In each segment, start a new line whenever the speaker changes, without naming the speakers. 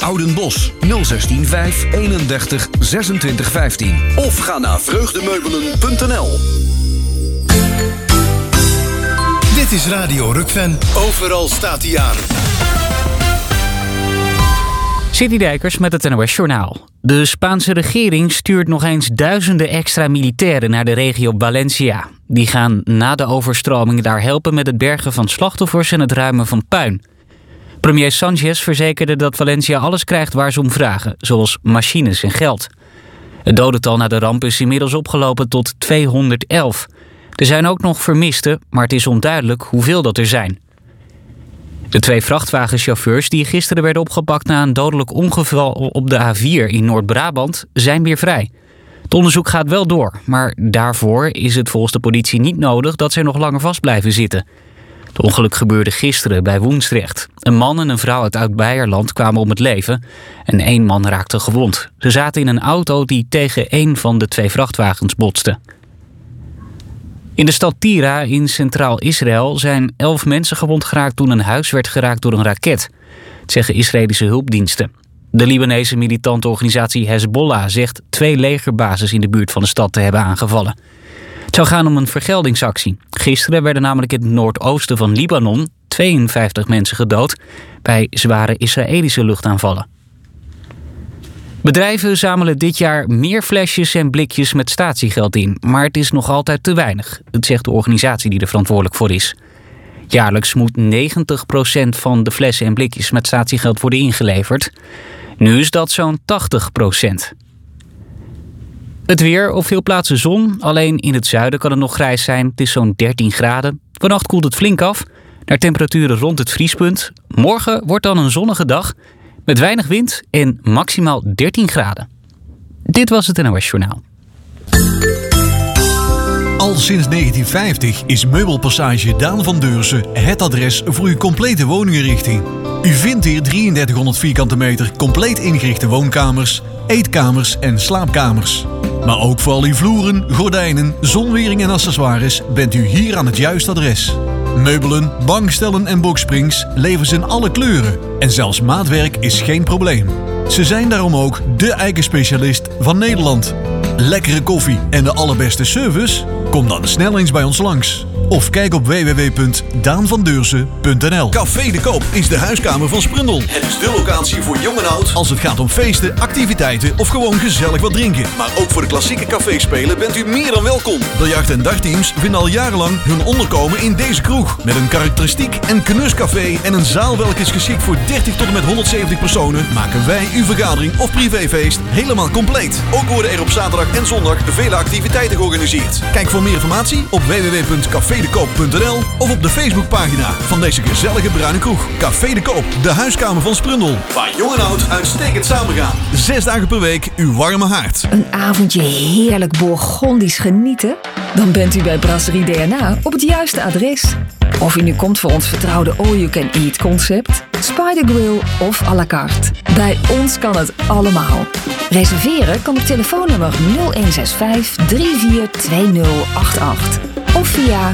Oudenbosch 016 5 31 26 15. Of ga naar vreugdemeubelen.nl.
Dit is Radio Rukven. Overal staat hij aan.
City Dijkers met het NOS Journaal. De Spaanse regering stuurt nog eens duizenden extra militairen naar de regio Valencia. Die gaan na de overstroming daar helpen met het bergen van slachtoffers en het ruimen van puin. Premier Sánchez verzekerde dat Valencia alles krijgt waar ze om vragen, zoals machines en geld. Het dodental na de ramp is inmiddels opgelopen tot 211. Er zijn ook nog vermisten, maar het is onduidelijk hoeveel dat er zijn. De 2 vrachtwagenchauffeurs die gisteren werden opgepakt na een dodelijk ongeval op de A4 in Noord-Brabant zijn weer vrij. Het onderzoek gaat wel door, maar daarvoor is het volgens de politie niet nodig dat zij nog langer vast blijven zitten. Het ongeluk gebeurde gisteren bij Woensdrecht. Een man en een vrouw uit Oud-Beierland kwamen om het leven en 1 man raakte gewond. Ze zaten in een auto die tegen 1 van de 2 vrachtwagens botste. In de stad Tyra in Centraal Israël zijn 11 mensen gewond geraakt toen een huis werd geraakt door een raket. Het zeggen Israëlische hulpdiensten. De Libanese militante organisatie Hezbollah zegt 2 legerbases in de buurt van de stad te hebben aangevallen. Het zou gaan om een vergeldingsactie. Gisteren werden namelijk in het noordoosten van Libanon 52 mensen gedood bij zware Israëlische luchtaanvallen. Bedrijven zamelen dit jaar meer flesjes en blikjes met statiegeld in, maar het is nog altijd te weinig. Dat zegt de organisatie die er verantwoordelijk voor is. Jaarlijks moet 90% van de flessen en blikjes met statiegeld worden ingeleverd. Nu is dat zo'n 80%. Het weer, op veel plaatsen zon. Alleen in het zuiden kan het nog grijs zijn. Het is zo'n 13 graden. Vannacht koelt het flink af, naar temperaturen rond het vriespunt. Morgen wordt dan een zonnige dag met weinig wind en maximaal 13 graden. Dit was het NOS Journaal.
Al sinds 1950 is Meubelpassage Daan van Deursen het adres voor uw complete woninginrichting. U vindt hier 3300 vierkante meter compleet ingerichte woonkamers, eetkamers en slaapkamers. Maar ook voor al uw vloeren, gordijnen, zonwering en accessoires bent u hier aan het juiste adres. Meubelen, bankstellen en boxsprings leveren ze in alle kleuren. En zelfs maatwerk is geen probleem. Ze zijn daarom ook de eikenspecialist van Nederland. Lekkere koffie en de allerbeste service? Kom dan snel eens bij ons langs. Of kijk op www.daanvandeursen.nl. Café de Koop is de huiskamer van Sprundel. Het is de locatie voor jong en oud als het gaat om feesten, activiteiten of gewoon gezellig wat drinken. Maar ook voor de klassieke caféspelen bent u meer dan welkom. Biljart- en dagteams vinden al jarenlang hun onderkomen in deze kroeg. Met een karakteristiek en knuscafé en een zaal welke is geschikt voor 30 tot en met 170 personen, maken wij uw vergadering of privéfeest helemaal compleet. Ook worden er op zaterdag en zondag vele activiteiten georganiseerd. Kijk voor meer informatie op www.cafedekoop.nl of op de Facebookpagina van deze gezellige bruine kroeg. Café de Koop, de huiskamer van Sprundel. Waar jong en oud uitstekend samengaan. 6 dagen per week uw warme haard.
Een avondje heerlijk Bourgondisch genieten? Dan bent u bij Brasserie DNA op het juiste adres. Of u nu komt voor ons vertrouwde all-you-can-eat concept, Spider Grill of à la carte. Bij ons kan het allemaal. Reserveren kan op telefoonnummer 0165 342088 of via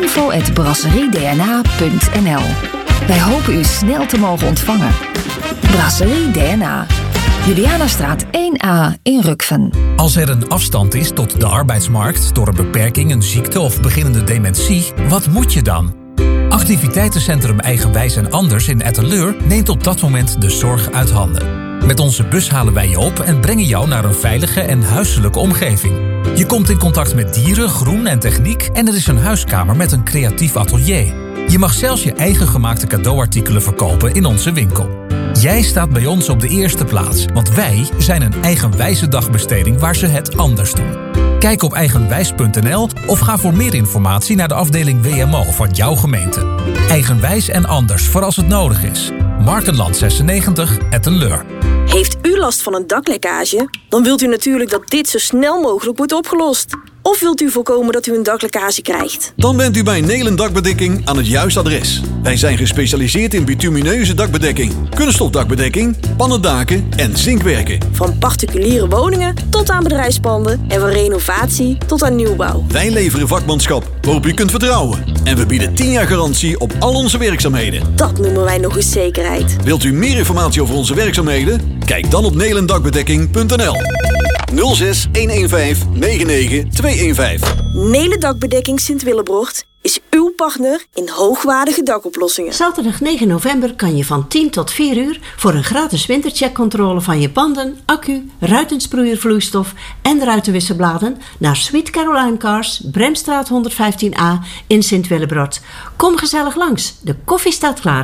info@brasseriedna.nl. Wij hopen u snel te mogen ontvangen. Brasserie DNA. Julianastraat 1A in Rukven.
Als er een afstand is tot de arbeidsmarkt door een beperking, een ziekte of beginnende dementie, wat moet je dan? Activiteitencentrum Eigenwijs en Anders in Etteleur neemt op dat moment de zorg uit handen. Met onze bus halen wij je op en brengen jou naar een veilige en huiselijke omgeving. Je komt in contact met dieren, groen en techniek en er is een huiskamer met een creatief atelier. Je mag zelfs je eigen gemaakte cadeauartikelen verkopen in onze winkel. Jij staat bij ons op de eerste plaats, want wij zijn een eigenwijze dagbesteding waar ze het anders doen. Kijk op eigenwijs.nl of ga voor meer informatie naar de afdeling WMO van jouw gemeente. Eigenwijs en Anders voor als het nodig is. Markenland 96, Etteleur.
Heeft u last van een daklekkage? Dan wilt u natuurlijk dat dit zo snel mogelijk wordt opgelost. Of wilt u voorkomen dat u een daklekkage krijgt?
Dan bent u bij Nelen Dakbedekking aan het juiste adres. Wij zijn gespecialiseerd in bitumineuze dakbedekking, kunststofdakbedekking, pannendaken en zinkwerken.
Van particuliere woningen tot aan bedrijfspanden en van renovatie tot aan nieuwbouw.
Wij leveren vakmanschap waarop u kunt vertrouwen. En we bieden 10 jaar garantie op al onze werkzaamheden.
Dat noemen wij nog eens zekerheid.
Wilt u meer informatie over onze werkzaamheden? Kijk dan op nelendakbedekking.nl 06 115 99 215.
Nelen Dakbedekking Sint-Willebrocht is uw partner in hoogwaardige dakoplossingen.
Zaterdag 9 november kan je van 10 tot 4 uur voor een gratis wintercheckcontrole van je banden, accu, ruitensproeiervloeistof en ruitenwisselbladen naar Sweet Caroline Cars, Bremstraat 115A in Sint-Willebrocht. Kom gezellig langs, de koffie staat klaar.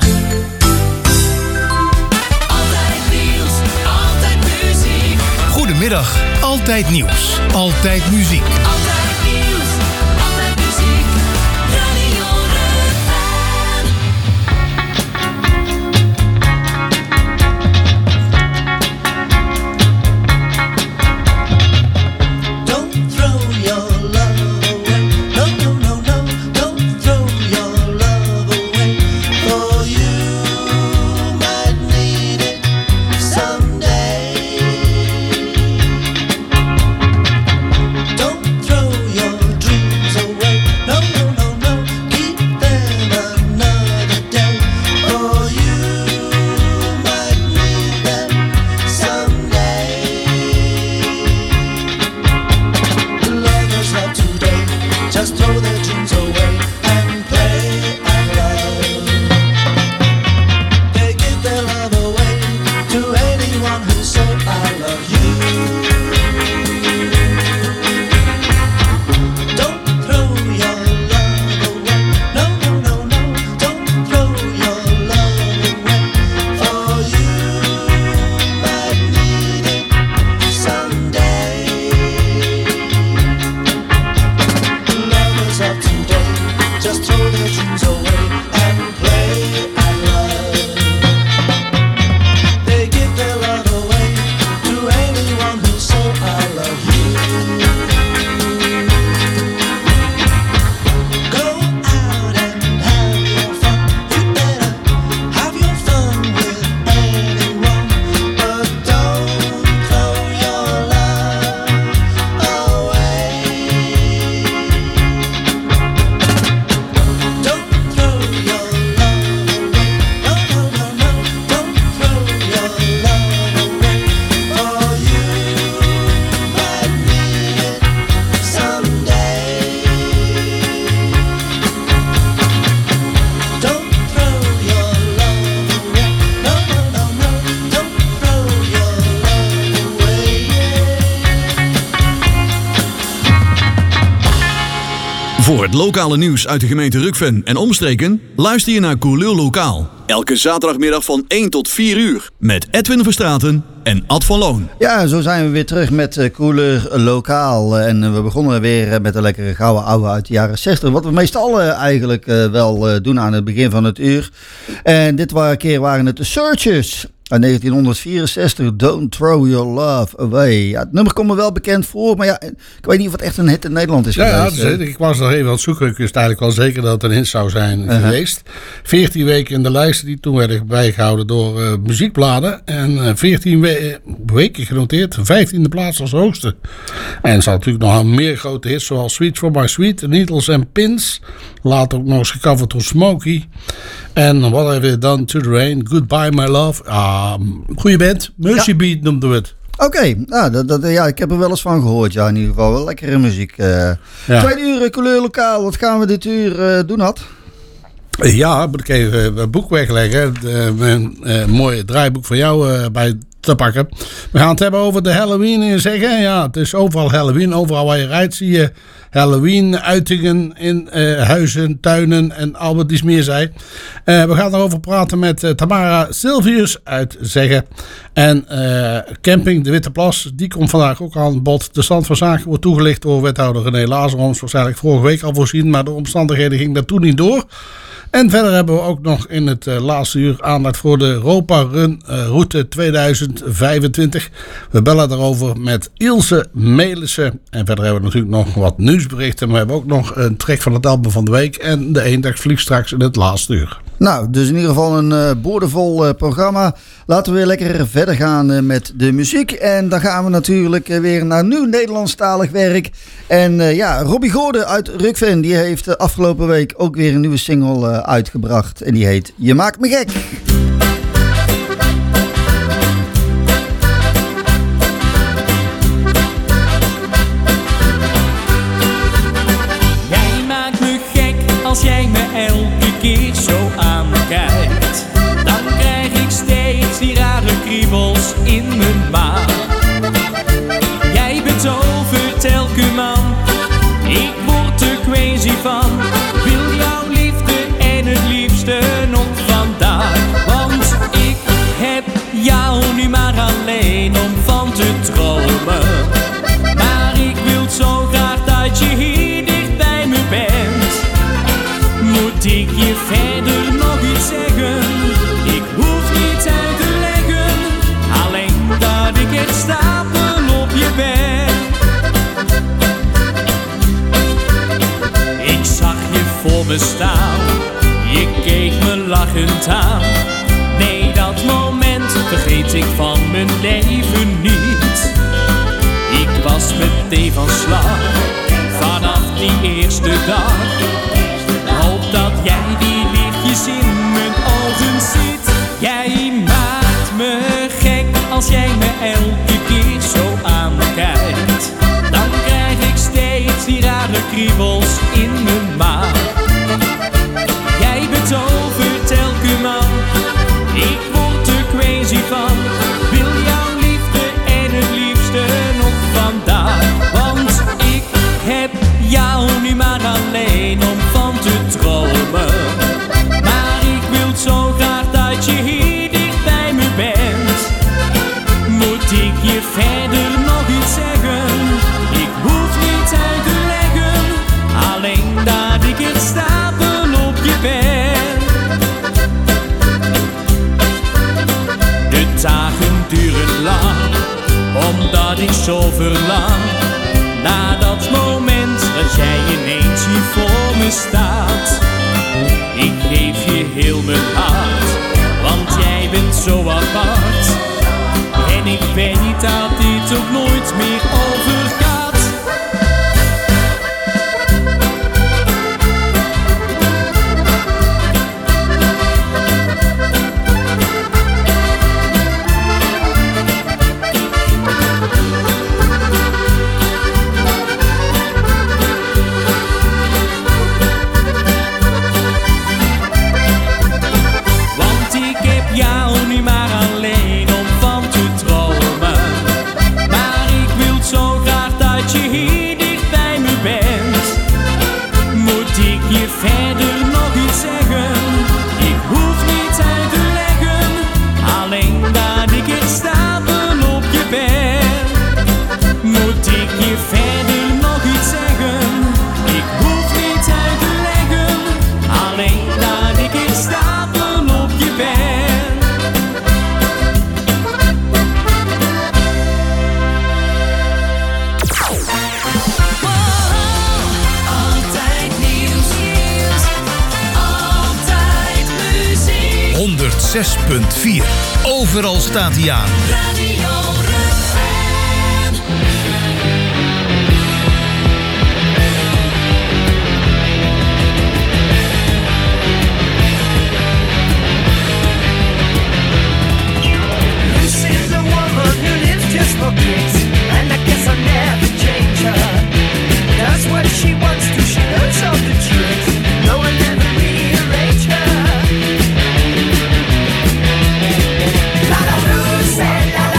Goedemiddag, Altijd Nieuws, Altijd Muziek.
Altijd nieuws, altijd muziek, Radio Rutland.
Don't throw your love away. No, no, no, no. Don't throw your love away. For you might need it someday. Don't throw your dreams away. No, no, no, no. Keep them another day. For you might need them someday. The lovers of today just throw their dreams away and play and love. They give their love away to anyone who said I love you. Don't throw your love away. No, no, no, no. Don't throw your love away. For you might need it someday. The lovers of today just throw their dreams away and play and love. They give their love away to anyone who said I love you. Go out and have your fun. You better have your fun with anyone, but don't throw your love away. Don't throw your love away. No, no, no, no. Don't throw your love away. For you might need it someday. Don't throw your love away. No, no, no, no. Don't throw your love away.
Voor het lokale nieuws uit de gemeente Rukven en omstreken luister je naar Cooleur Lokaal. Elke zaterdagmiddag van 1 tot 4 uur. Met Edwin Verstraeten en Ad van Loon.
Ja, zo zijn we weer terug met Cooleur Lokaal. En we begonnen weer met een lekkere gouden ouwe uit de jaren 60. Wat we meestal eigenlijk wel doen aan het begin van het uur. En dit keer waren het de Searchers. Uit 1964, Don't Throw Your Love Away. Ja, het nummer komt me wel bekend voor, maar ja, ik weet niet of het echt een hit in Nederland is geweest.
Ja, ik was nog even aan het zoeken. Ik wist eigenlijk wel zeker dat het een hit zou zijn geweest. 14 weken in de lijsten die toen werden bijgehouden door muziekbladen. En 14 weken genoteerd, 15e plaats als hoogste. En ze had natuurlijk nog meer grote hits zoals Sweet For My Sweet, Needles and Pins. Later ook nog eens gecoverd door Smokey. En What Have You Done To The Rain, Goodbye My Love. Goeie band, Mercy Beat noemden we het.
Oké, ja, ik heb er wel eens van gehoord. Ja, in ieder geval wel lekkere muziek. Tweede uur Couleur Lokaal. Wat gaan we dit uur doen, Ad?
Ja, moet ik even het boek wegleggen. Een mooi draaiboek van jou bij te pakken. We gaan het hebben over de Halloween en zeggen. Ja, het is overal Halloween. Overal waar je rijdt zie je Halloween-uitingen in huizen, tuinen en al wat iets meer zei. We gaan erover praten met Tamara Silvius uit Zeggen. En Camping de Witte Plas, die komt vandaag ook aan bod. De stand van zaken wordt toegelicht door wethouder René Lazaroms. Waarschijnlijk vorige week al voorzien, maar de omstandigheden gingen dat toen niet door. En verder hebben we ook nog in het laatste uur aandacht voor de Europa Run Route 2025. We bellen daarover met Ilse Melissen. En verder hebben we natuurlijk nog wat nieuwsberichten. Maar we hebben ook nog een track van het album van de week. En de eendagsvlieg straks in het laatste uur.
Nou, dus in ieder geval een boordevol programma. Laten we weer lekker verder gaan met de muziek. En dan gaan we natuurlijk weer naar nieuw Nederlandstalig werk. En Robbie Goorden uit Rukven, die heeft afgelopen week ook weer een nieuwe single uitgebracht. En die heet Je maakt me gek.
Jij maakt me gek als jij me elke keer zo aankijkt. Dan krijg ik steeds die rare kriebels in mijn maag. Jij betovert elke man, ik word er crazy van. Wil jouw liefde en het liefste nog vandaag. Want ik heb jou nu maar alleen om van te dromen. Maar ik wil zo graag dat je hier dicht bij me bent. Moet ik je verder nog iets zeggen? Ik hoef niets uit te leggen, alleen dat ik echt stapel op je ben. Ik zag je voor me staan, je keek me lachend aan. Nee, dat moment vergeet ik van mijn leven niet. Ik was meteen van slag, vanaf die eerste dag. Hoop dat jij die lichtjes in mijn ogen ziet. Jij maakt me gek als jij me elke keer zo aankijkt. Dan krijg ik steeds die rare kriebels in mijn maag. Jij betovert elke man, ik word er crazy van. Wil jouw liefde en het liefste nog vandaag. Want ik heb jou nu maar alleen om van te dromen. Maar ik wil zo graag dat je hier dicht bij me bent. Moet ik je verder nog iets zeggen? Ik hoef niets uit te leggen, alleen dat ik er stapel op je ben. De dagen duren lang, omdat ik zo verlang naar dat moment dat jij ineens hier voor me staat. Ik geef je heel mijn hart, want jij bent zo apart. En ik weet dat dit ook nooit meer overgaat. Want ik heb jou nu maar alleen om van te dromen. Maar ik wil zo graag dat je hier dicht bij me bent. Moet ik je verder nog iets zeggen? Ik hoef niets uit te leggen, alleen dat ik er stapel op je ben. Moet ik je verder nog iets zeggen? Ik hoef niets uit te leggen, alleen dat ik er stapel op je ben.
Altijd nieuws, altijd muziek.
106.4. Overal staat hij aan.
Radio Rukven.
This is a woman who lives just for kicks, and I guess I'll never change her. Does what she wants to, she knows all the tricks. No one ever rearrange her. La la Bruce and la la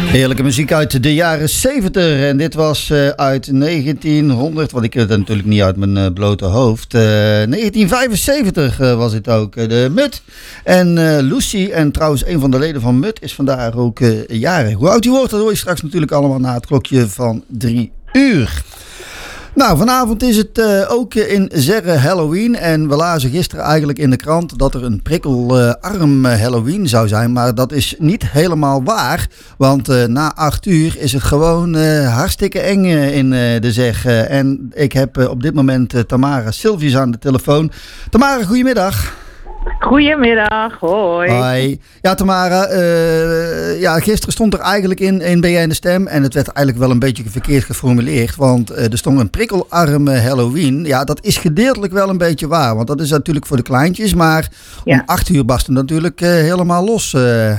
Heerlijke muziek uit de jaren 70 en dit was uit 1900, want ik ken het natuurlijk niet uit mijn blote hoofd. 1975 was het ook. De Mut en Lucy en trouwens een van de leden van Mut is vandaag ook jarig. Hoe oud u wordt, dat hoor je straks natuurlijk allemaal na het klokje van 3 uur. Nou, vanavond is het ook in Zerre Halloween en we lazen gisteren eigenlijk in de krant dat er een prikkelarm Halloween zou zijn, maar dat is niet helemaal waar, want na 8 uur is het gewoon hartstikke eng in de Zeg. En ik heb op dit moment Tamara Silvius aan de telefoon. Tamara, goedemiddag.
Goedemiddag, hoi.
Hoi. Ja, Tamara, gisteren stond er eigenlijk in BN de Stem en het werd eigenlijk wel een beetje verkeerd geformuleerd, want er stond een prikkelarm Halloween. Ja, dat is gedeeltelijk wel een beetje waar, want dat is natuurlijk voor de kleintjes, maar om 8 uur barst het natuurlijk helemaal los.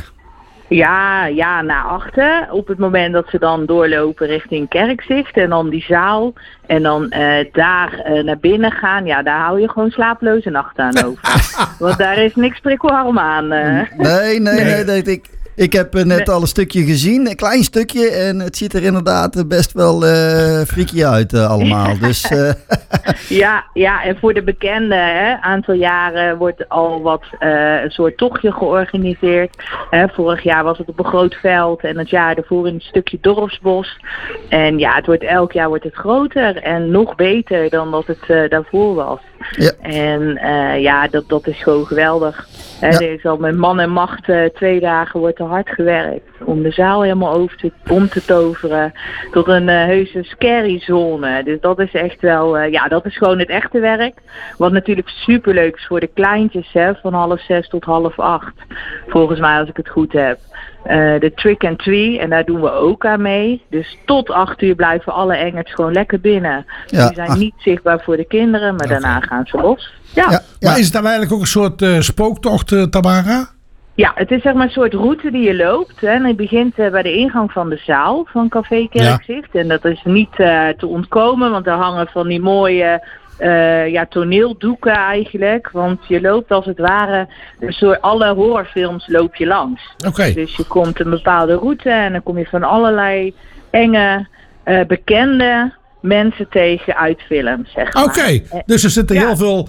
Ja, na 8, op het moment dat ze dan doorlopen richting Kerkzicht en dan die zaal en dan daar naar binnen gaan, ja, daar hou je gewoon slapeloze nachten aan over. Want daar is niks prikkelarm aan.
Nee, ik heb net al een stukje gezien, een klein stukje en het ziet er inderdaad best wel freaky uit allemaal. Dus,
Ja, en voor de bekenden, aantal jaren wordt al wat een soort tochtje georganiseerd. Vorig jaar was het op een groot veld en het jaar daarvoor in een stukje dorpsbos. En ja, elk jaar wordt het groter en nog beter dan dat het daarvoor was. Ja. En dat is gewoon geweldig. Er is al met man en macht 2 dagen wordt er hard gewerkt om de zaal helemaal om te toveren tot een heuse scary zone. Dus dat is echt wel, dat is gewoon het echte werk. Wat natuurlijk superleuk is voor de kleintjes, van 5:30 tot 7:30. Volgens mij, als ik het goed heb. De trick and treat, en daar doen we ook aan mee. Dus tot 8 uur blijven alle engers gewoon lekker binnen. Ja. Die zijn niet zichtbaar voor de kinderen, maar daarna gaan ze los. Ja.
Maar is het dan eigenlijk ook een soort spooktocht, Tamara?
Ja, het is zeg maar een soort route die je loopt. En het begint bij de ingang van de zaal van Café Kerkzicht. Ja. En dat is niet te ontkomen, want er hangen van die mooie toneeldoeken eigenlijk. Want je loopt als het ware, dus door alle horrorfilms loop je langs.
Okay.
Dus je komt een bepaalde route en dan kom je van allerlei enge, bekende mensen tegen uit films, zeg maar.
Oké, dus er zitten heel veel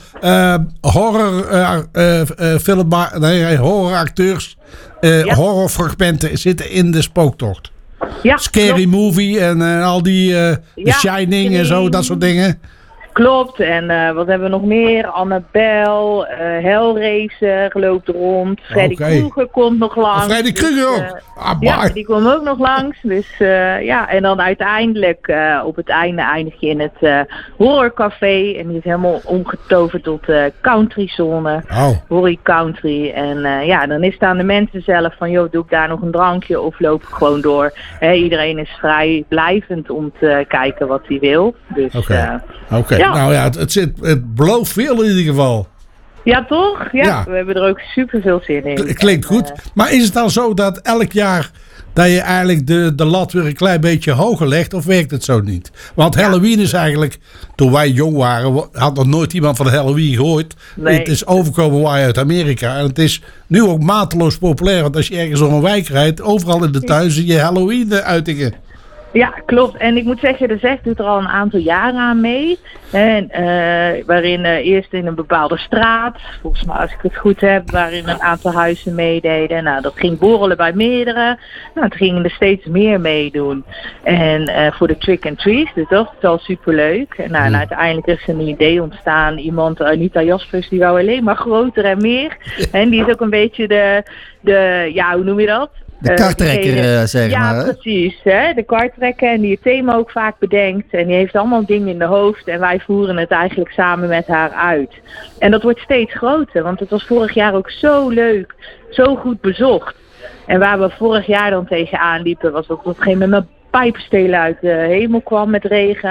horroracteurs, horrorfragmenten zitten in de spooktocht.
Ja,
Scary Movie en al die The Shining en zo, dat soort dingen.
Klopt, en wat hebben we nog meer? Annabelle, Hellraiser loopt rond, Freddy Krueger komt nog langs.
Freddy Krueger ook?
Ja, die komt ook nog langs. Dus en dan uiteindelijk op het einde eindig je in het horrorcafé. En die is helemaal omgetoverd tot countryzone. Horror country. En dan is het aan de mensen zelf van, joh, doe ik daar nog een drankje of loop ik gewoon door. Iedereen is vrij blijvend om te kijken wat hij wil. Dus,
Oké. Ja. Nou ja, het belooft veel in ieder geval.
Ja, toch? Ja. We hebben er ook super veel zin in.
Klinkt goed. Maar is het dan zo dat elk jaar dat je eigenlijk de lat weer een klein beetje hoger legt, of werkt het zo niet? Want Halloween is eigenlijk, toen wij jong waren, had nog nooit iemand van Halloween gehoord. Nee. Het is overkomen uit Amerika. En het is nu ook mateloos populair. Want als je ergens door een wijk rijdt, overal in de tuin zie je Halloween-uitingen.
Ja, klopt. En ik moet zeggen, de Zeg doet er al een aantal jaren aan mee. En, waarin eerst in een bepaalde straat, volgens mij als ik het goed heb, waarin een aantal huizen meededen. Nou, dat ging borrelen bij meerdere. Nou, het gingen er steeds meer meedoen. En voor de trick and treat, dus dat is al superleuk. En, en uiteindelijk is er een idee ontstaan. Iemand, Anita Jaspers, die wou alleen maar groter en meer. En die is ook een beetje de hoe noem je dat?
De karttrekker, zeg maar.
Ja, precies. De karttrekker en die het thema ook vaak bedenkt. En die heeft allemaal dingen in de hoofd. En wij voeren het eigenlijk samen met haar uit. En dat wordt steeds groter. Want het was vorig jaar ook zo leuk. Zo goed bezocht. En waar we vorig jaar dan tegenaan liepen, was dat op een gegeven moment een pijpenstelen uit de hemel kwam met regen.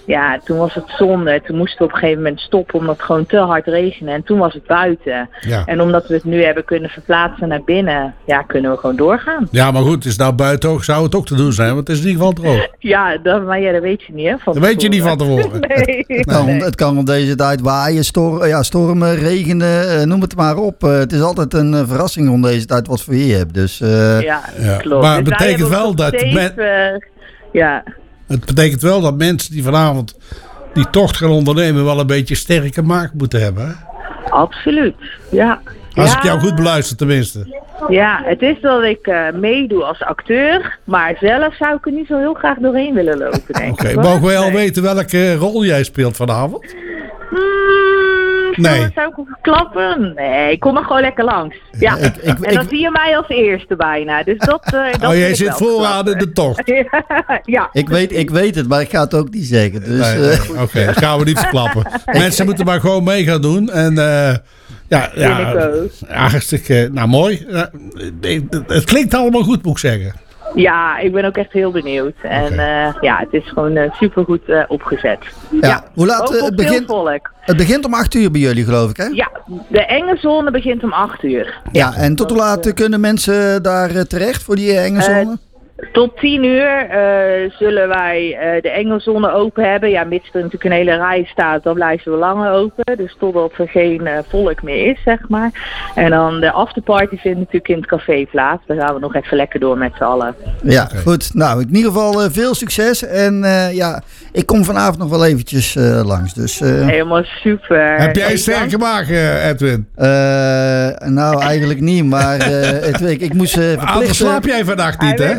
ja, toen was het zonde. Toen moesten we op een gegeven moment stoppen omdat het gewoon te hard regende. En toen was het buiten.
Ja.
En omdat we het nu hebben kunnen verplaatsen naar binnen, ja, kunnen we gewoon doorgaan.
Ja, maar goed, het is nou buiten ook, zou het ook te doen zijn, want het is in ieder geval droog.
Ja, maar dat weet je niet, hè?
Dat weet je niet van tevoren.
Nee.
Het kan op deze tijd waaien, stormen, regenen, noem het maar op. Het is altijd een verrassing om deze tijd wat voor je hebt. Dus,
Ja, klopt.
Maar het
Dus wij
betekent
hebben
wel
ook
dat
ja.
Het betekent wel dat mensen die vanavond die tocht gaan ondernemen wel een beetje sterke maag moeten hebben. Hè?
Absoluut, ja.
Als ik jou goed beluister tenminste.
Ja, het is dat ik meedoe als acteur, maar zelf zou ik er niet zo heel graag doorheen willen lopen, denk
Oké,
ik. hoor.
mogen wij al weten welke rol jij speelt vanavond? Nee.
Zou ik klappen? Nee, ik kom er gewoon lekker langs. Ja. En dan zie je mij als eerste bijna. Dus dat
Oh, jij
vind ik
zit
wel
vooraan
klappen.
in de tocht.
Ja.
Ik weet het, maar ik ga het ook niet zeggen. Dus,
Oké, dat gaan we niet verklappen. Mensen moeten maar gewoon mee gaan doen. En ja, hartstikke mooi. Het klinkt allemaal goed, moet ik zeggen.
Ja, ik ben ook echt heel benieuwd. En ja, het is gewoon supergoed opgezet.
Ja. Hoe laat
Ook op
het begint?
veel volk.
Het begint om 8 uur bij jullie, geloof ik, hè?
Ja, de enge zone begint om 8 uur.
Ja, en tot hoe laat kunnen mensen daar terecht voor die enge zone?
Tot 10 uur zullen wij de Engelzone open hebben. Ja, mits er natuurlijk een hele rij staat, dan blijven we langer open. Dus totdat er geen volk meer is, zeg maar. En dan de afterparty vindt natuurlijk in het café plaats. Daar gaan we nog even lekker door met z'n allen.
Ja, goed. Nou, in ieder geval veel succes. En ja, ik kom vanavond nog wel eventjes langs. Dus,
helemaal super.
Heb jij sterke maag, Edwin?
Nou, eigenlijk niet. Maar ik moest verplicht...
Anders slaap jij vannacht niet, hè?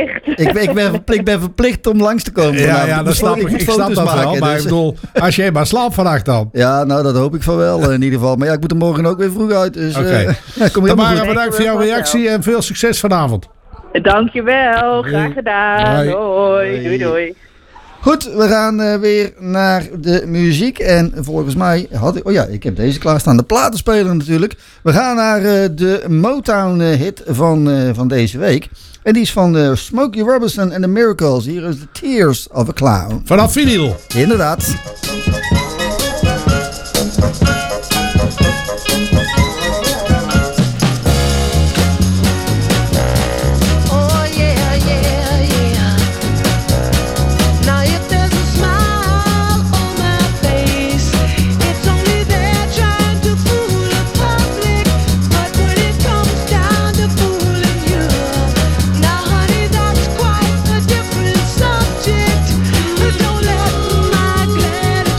Ik ben verplicht om langs te komen.
Ja, dat snap ik. Ik snap dat wel. Maar ik bedoel, als jij maar slaapt vannacht dan.
Ja, nou, dat hoop ik van wel in ieder geval. Maar ja, ik moet er morgen ook weer vroeg uit. Dus
Tamara, bedankt voor jouw reactie en veel succes vanavond.
Dankjewel, graag gedaan. Doei. Doei, doei.
Goed, we gaan weer naar de muziek. En volgens mij had ik... Oh ja, ik heb deze klaarstaan. De platenspeler natuurlijk. We gaan naar de Motown-hit van deze week. En die is van Smokey Robinson and the Miracles. Hier is The Tears of a Clown.
Vanaf vinyl.
Inderdaad.
Don't let my glad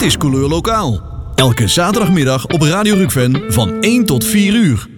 is Couleur Lokaal. Elke zaterdagmiddag op Radio Rukven van 1 tot 4 uur.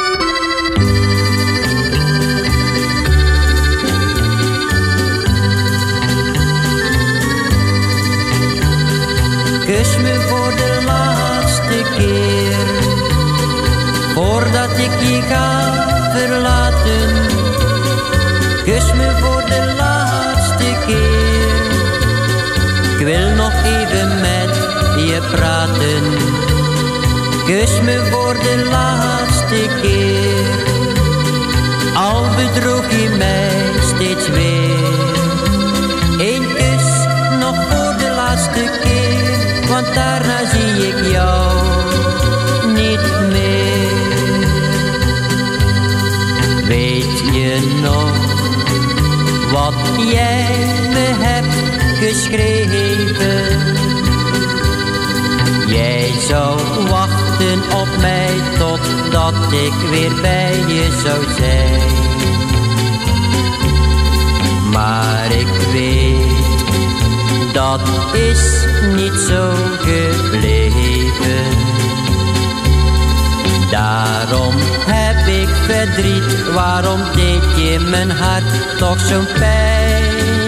Kus me voor de laatste keer, voordat ik je ga verlaten. Kus me voor de laatste keer, ik wil nog even met je praten. Kus me voor de laatste keer, al bedroeg je mij steeds weer. Eén kus nog voor de laatste keer, want daarna zie ik jou niet meer. Weet je nog wat jij me hebt geschreven? Jij zou wachten op mij totdat ik weer bij je zou zijn. Maar ik weet, dat is niet zo gebleven. Daarom heb ik verdriet, waarom deed je mijn hart toch zo'n pijn?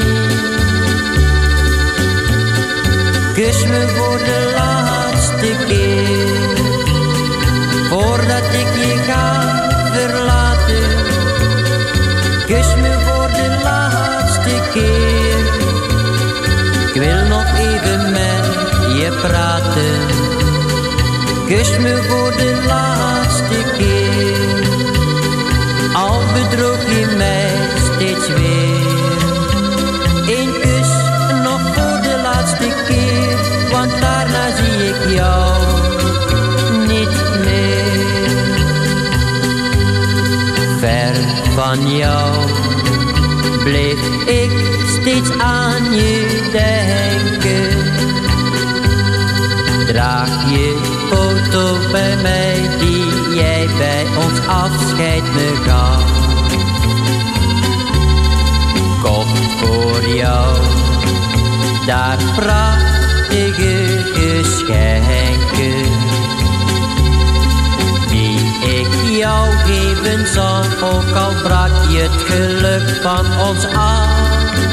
Kus me voor de laatste keer, voordat ik je ga verlaten. Kus me voor de laatste keer, ik wil nog even met je praten. Kus me voor de laatste keer, al bedroeg je mij steeds weer. Eén kus nog voor de laatste keer, want daarna zie ik jou niet meer. Ver van jou bleef ik steeds aan je denken. Draag je foto bij mij die jij bij ons afscheid me gaf. Kocht voor jou daar prachtige geschenken, die ik jou geven zal, ook al brak je het geluk van ons af.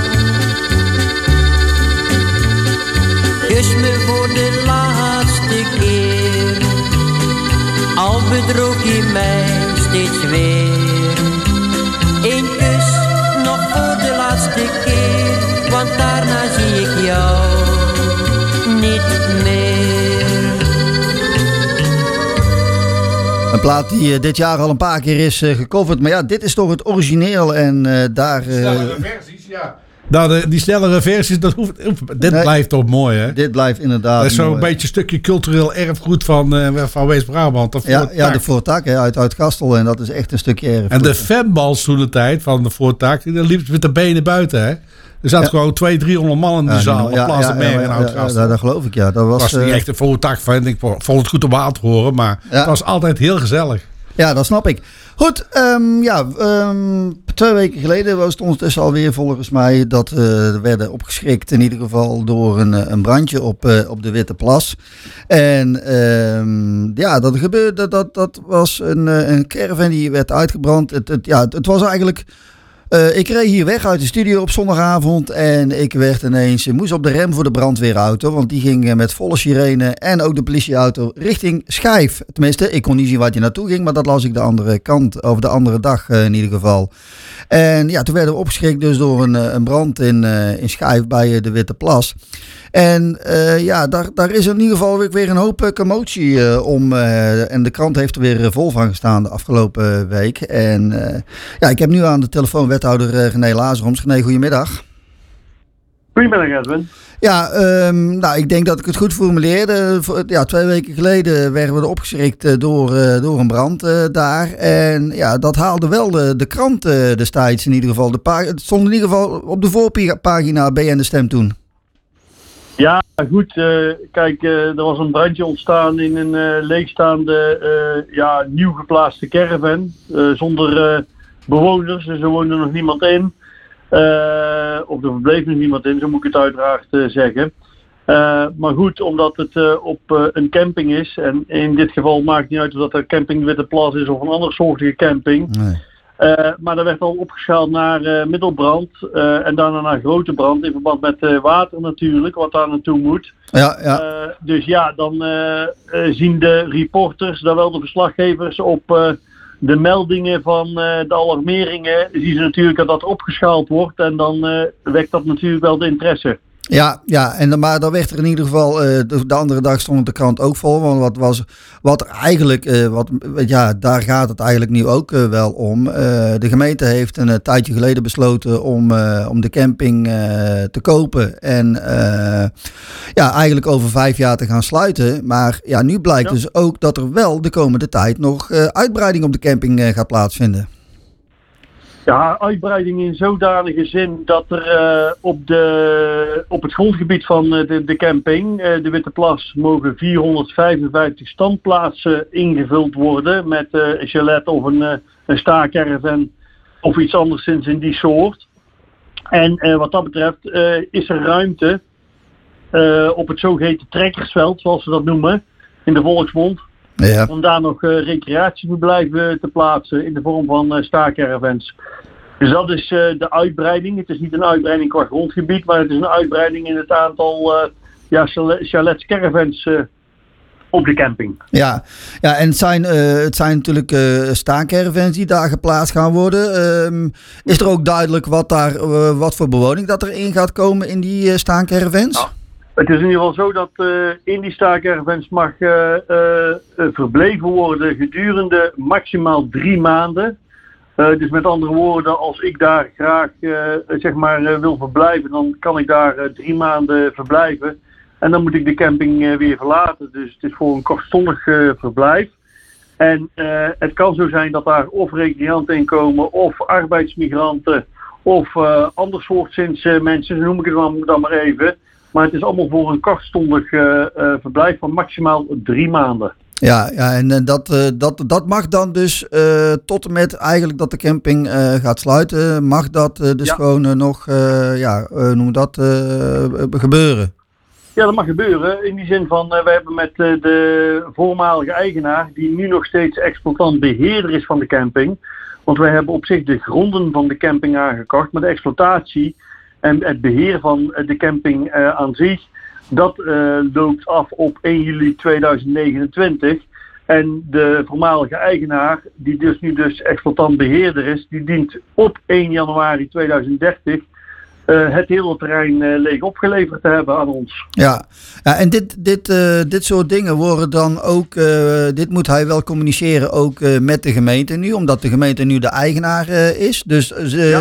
Kus me voor de laatste keer, al bedroeg je mij steeds weer. Eén kus nog voor de laatste keer, want daarna zie ik jou niet meer.
Een plaat die dit jaar al een paar keer is gecoverd. Maar ja, dit is toch het origineel en daar...
Snellere versies, ja. Nou, die snellere versies, dit blijft toch mooi, hè?
Dit blijft inderdaad
dat is zo'n
mooi.
beetje een stukje cultureel erfgoed van West-Brabant.
Ja, de Voortak uit Gastel. En dat is echt een stukje erfgoed.
En de fanbals toen de tijd van de Voortak, die liep met de benen buiten, hè? Er zaten gewoon 200-300 man in de zaal. Op Plaats de Berg en Oud-Gastel.
Dat geloof ik, ja. Dat was
niet echt een Voortak fan. Ik vond het goed om aan te horen, maar het was altijd heel gezellig.
Ja, dat snap ik. Goed, 2 weken geleden was het ondertussen alweer volgens mij dat we werden opgeschrikt in ieder geval door een brandje op de Witte Plas. En dat gebeurde, dat was een caravan die werd uitgebrand. Het was eigenlijk... ik reed hier weg uit de studio op zondagavond en ik moest op de rem voor de brandweerauto, want die ging met volle sirene en ook de politieauto richting Schijf. Tenminste, ik kon niet zien waar die naartoe ging, maar dat las ik de andere kant, of de andere dag in ieder geval. En ja, toen werden we opgeschrikt dus door een brand in Schijf bij de Witte Plas. En daar is in ieder geval weer een hoop commotie om. En de krant heeft er weer vol van gestaan de afgelopen week. En ik heb nu aan de telefoon wethouder René Lazaroms. René, goedemiddag.
Goedemiddag, Edwin.
Ja, ik denk dat ik het goed formuleerde. 2 weken geleden werden we opgeschrikt door een brand daar. En ja, dat haalde wel de krant destijds in ieder geval. Het stond in ieder geval op de voorpagina BN De Stem toen.
Ja, goed. Kijk, er was een brandje ontstaan in een leegstaande, nieuw geplaatste caravan. Zonder bewoners, dus er woonde nog niemand in. Of er verbleef nog niemand in, zo moet ik het uiteraard zeggen. Maar goed, omdat het op een camping is, en in dit geval maakt het niet uit of dat een camping de Witte Plas is of een andere soortige camping.
Nee.
Maar dat werd al opgeschaald naar middelbrand en daarna naar grote brand in verband met water natuurlijk, wat daar naartoe moet.
Ja.
Dus ja, dan zien de reporters, dan wel de verslaggevers op de meldingen van de alarmeringen, zien ze natuurlijk dat dat opgeschaald wordt en dan wekt dat natuurlijk wel de interesse.
Ja, maar dan werd er in ieder geval, de andere dag stond de krant ook vol, want wat er eigenlijk, daar gaat het eigenlijk nu ook wel om. De gemeente heeft een tijdje geleden besloten om de camping te kopen en eigenlijk over 5 jaar te gaan sluiten. Maar ja, nu blijkt dus ook dat er wel de komende tijd nog uitbreiding op de camping gaat plaatsvinden.
Ja, uitbreiding in zodanige zin dat er op het grondgebied van de camping, de Witte Plas, mogen 455 standplaatsen ingevuld worden met een chalet of een staakerven of iets anderszins in die soort. En wat dat betreft is er ruimte op het zogeheten trekkersveld, zoals ze dat noemen, in de volksmond.
Ja.
Om daar nog recreatieverblijven te plaatsen in de vorm van staakervens. Dus dat is de uitbreiding. Het is niet een uitbreiding qua grondgebied, maar het is een uitbreiding in het aantal chalets, caravans op de camping.
Ja, en het zijn natuurlijk staancaravans die daar geplaatst gaan worden. Is er ook duidelijk wat voor bewoning dat er in gaat komen in die staancaravans?
Ja. Het is in ieder geval zo dat in die staancaravans mag verbleven worden gedurende maximaal 3 maanden. Dus met andere woorden, als ik daar graag wil verblijven, dan kan ik daar 3 maanden verblijven. En dan moet ik de camping weer verlaten. Dus het is voor een kortstondig verblijf. En het kan zo zijn dat daar of recreanten in komen, of arbeidsmigranten, of ander soortszins mensen, zo noem ik het dan maar even. Maar het is allemaal voor een kortstondig verblijf van maximaal 3 maanden. Ja,
en dat mag dan dus tot en met eigenlijk dat de camping gaat sluiten, mag dat gewoon nog gebeuren?
Ja, dat mag gebeuren. In die zin van, wij hebben met de voormalige eigenaar, die nu nog steeds exploitant-beheerder is van de camping. Want wij hebben op zich de gronden van de camping aangekocht, maar de exploitatie en het beheer van de camping aan zich, dat loopt af op 1 juli 2029. En de voormalige eigenaar, die dus nu exploitant-beheerder is, die dient op 1 januari 2030 het hele terrein leeg opgeleverd te hebben aan ons.
Ja, en dit soort dingen worden dan ook, dit moet hij wel communiceren ook met de gemeente nu, omdat de gemeente nu de eigenaar is. Dus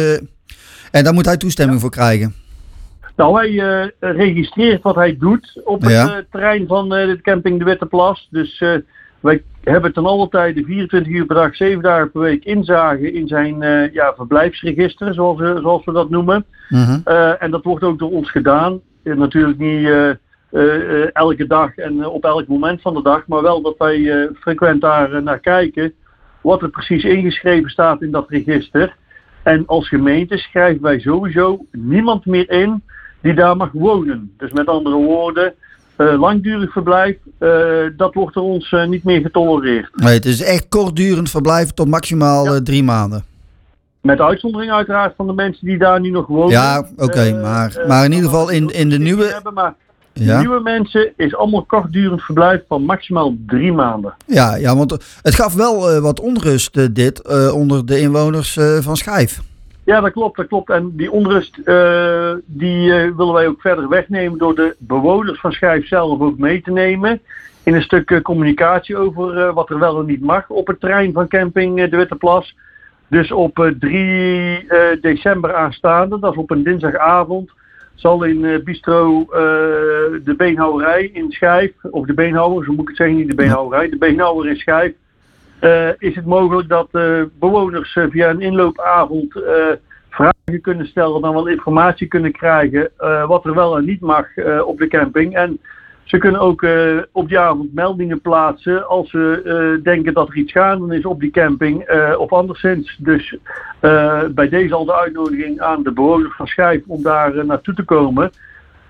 en daar moet hij toestemming voor krijgen.
Nou, hij registreert wat hij doet op het terrein van de camping de Witte Plas. Dus wij hebben ten alle tijde 24 uur per dag, 7 dagen per week inzage in zijn verblijfsregister, zoals we dat noemen. Mm-hmm. En dat wordt ook door ons gedaan. Natuurlijk niet elke dag en op elk moment van de dag, maar wel dat wij frequent daar naar kijken wat er precies ingeschreven staat in dat register. En als gemeente schrijven wij sowieso niemand meer in die daar mag wonen. Dus met andere woorden, langdurig verblijf, dat wordt door ons niet meer getolereerd.
Nee, het is echt kortdurend verblijf tot maximaal 3 maanden.
Met uitzondering uiteraard van de mensen die daar nu nog wonen.
Ja, oké, maar in ieder geval in de nieuwe...
De nieuwe mensen is allemaal kortdurend verblijf van maximaal 3 maanden.
Ja, want het gaf wel wat onrust onder de inwoners van Schijf.
Ja, dat klopt. En die onrust die willen wij ook verder wegnemen door de bewoners van Schijf zelf ook mee te nemen. In een stuk communicatie over wat er wel en niet mag op het terrein van camping de Witte Plas. Dus op 3 december aanstaande, dat is op een dinsdagavond, zal in bistro de Beenhouwerij in Schijf, of de Beenhouwer, zo moet ik het zeggen, niet de Beenhouwerij, de Beenhouwer in Schijf, is het mogelijk dat bewoners via een inloopavond vragen kunnen stellen, dan wel informatie kunnen krijgen wat er wel en niet mag op de camping. En ze kunnen ook op die avond meldingen plaatsen als ze denken dat er iets gaande is op die camping of anderszins. Dus bij deze al de uitnodiging aan de bewoners van Schijf om daar naartoe te komen.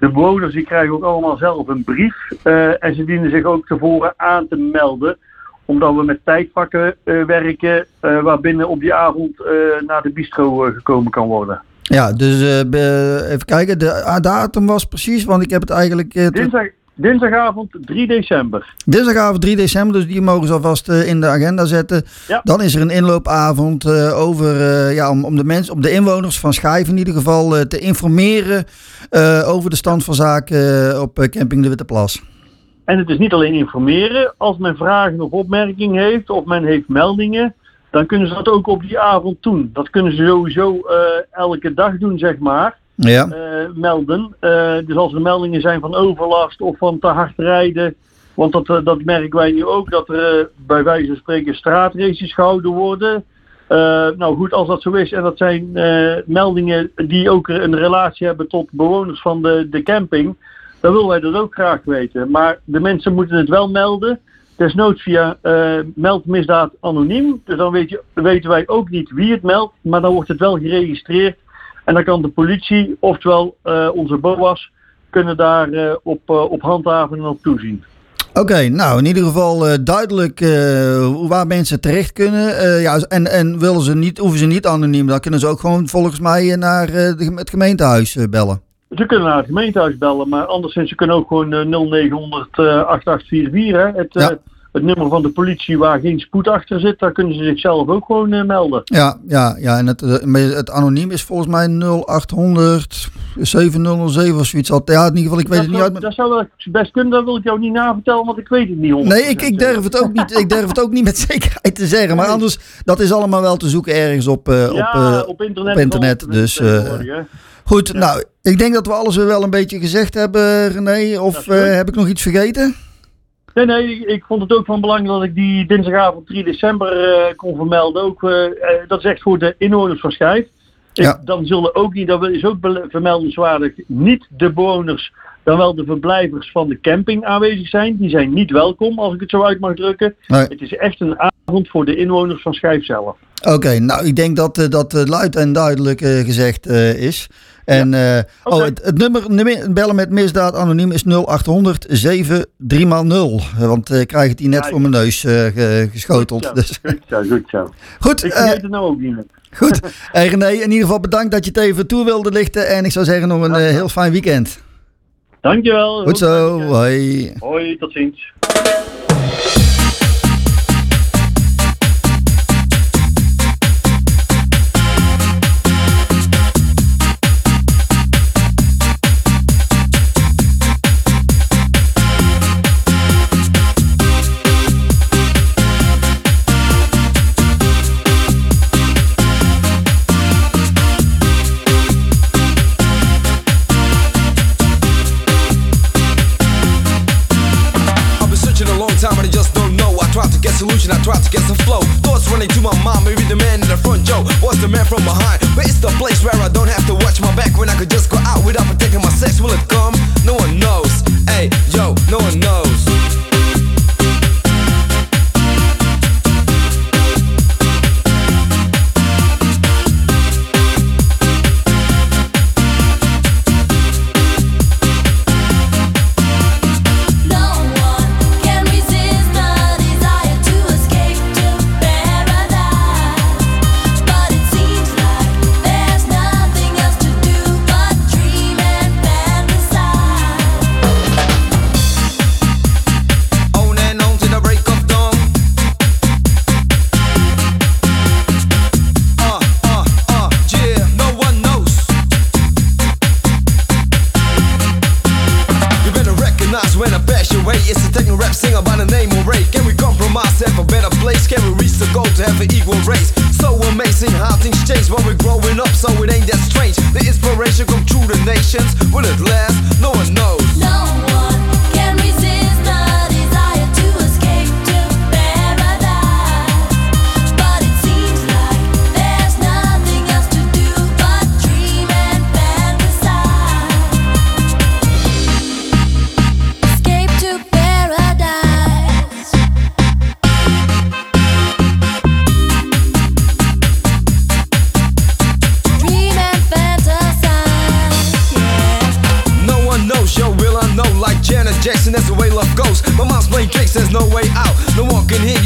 De bewoners die krijgen ook allemaal zelf een brief. En ze dienen zich ook tevoren aan te melden. Omdat we met tijdvakken werken waarbinnen op die avond naar de bistro gekomen kan worden.
Ja, dus even kijken. De datum was precies, want ik heb het eigenlijk...
Dinsdagavond 3 december.
Dinsdagavond 3 december, dus die mogen ze alvast in de agenda zetten. Ja. Dan is er een inloopavond om de inwoners van Schijf in ieder geval te informeren over de stand van zaken op camping De Witte Plas.
En het is niet alleen informeren. Als men vragen of opmerkingen heeft of men heeft meldingen, dan kunnen ze dat ook op die avond doen. Dat kunnen ze sowieso elke dag doen, zeg maar.
Ja.
Melden. Dus als er meldingen zijn van overlast of van te hard rijden. Want dat merken wij nu ook, dat er bij wijze van spreken straatraces gehouden worden. Nou goed, als dat zo is en dat zijn meldingen die ook een relatie hebben tot bewoners van de camping, dan willen wij dat ook graag weten. Maar de mensen moeten het wel melden. Desnoods via meldmisdaad anoniem. Dus dan weten wij ook niet wie het meldt, maar dan wordt het wel geregistreerd. En dan kan de politie, oftewel onze BOA's, kunnen daar op handhaven en op toezien.
Oké, nou in ieder geval duidelijk waar mensen terecht kunnen. En hoeven ze niet anoniem, dan kunnen ze ook gewoon volgens mij naar het gemeentehuis bellen.
Ze kunnen naar het gemeentehuis bellen, maar anderszins ze kunnen ook gewoon 0900 8844, hè, het nummer van de politie waar geen spoed achter zit, daar kunnen ze zichzelf ook gewoon melden. Ja,
en het anoniem is volgens mij 0800 7007 of zoiets. Ja, in ieder geval, ik weet het niet uit.
Dat zou wel best kunnen, dat wil ik jou niet navertellen, want ik weet het niet 100%.
Nee, ik durf het ook niet. Ik durf het ook niet met zekerheid te zeggen, maar anders, dat is allemaal wel te zoeken ergens op internet. Dus goed, nou, ik denk dat we alles weer wel een beetje gezegd hebben, René. Of heb ik nog iets vergeten?
Nee, ik vond het ook van belang dat ik die dinsdagavond 3 december kon vermelden. Ook, dat is echt voor de inwoners van Schijf. Dan zullen ook niet, dat is ook vermeldenswaardig, niet de bewoners, dan wel de verblijvers van de camping aanwezig zijn. Die zijn niet welkom, als ik het zo uit mag drukken. Nee. Het is echt een avond voor de inwoners van Schijf zelf.
Oké, nou ik denk dat luid en duidelijk gezegd is. En het nummer bellen met misdaad anoniem is 0800 73x0. Want ik krijg het hier net voor mijn neus geschoteld.
Goed zo.
Goed,
ik vergeet het nou ook niet meer.
Goed. Hey René, in ieder geval bedankt dat je het even toe wilde lichten. En ik zou zeggen nog een heel fijn weekend.
Dankjewel.
Goed zo, hoi.
Hoi, tot ziens.
Solution, I tried to get some flow. Thoughts running to my mind, maybe the man in the front, Joe was the man from behind. But it's the place where I don't have to watch my back when I could just go out without protecting my sex. Will it come? No one knows. Hey, yo, no one knows.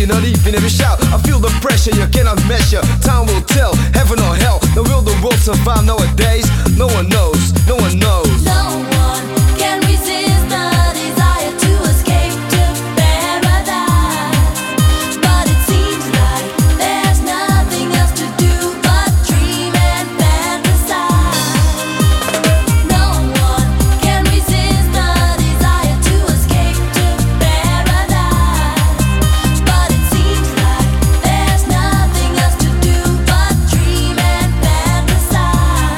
you're not even ever shout. I feel the pressure you cannot measure. Time will tell, heaven or hell. Now will the world survive nowadays? No one knows, no one knows.
No one can resist the desire to escape to paradise. But it seems like there's nothing else to do but dream and fantasize. No one can resist the desire to escape to paradise. But it seems like there's nothing else to do but dream and fantasize.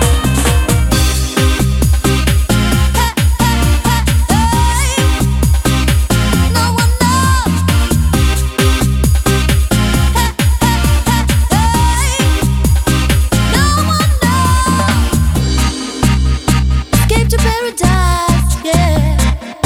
Escape to paradise, yeah.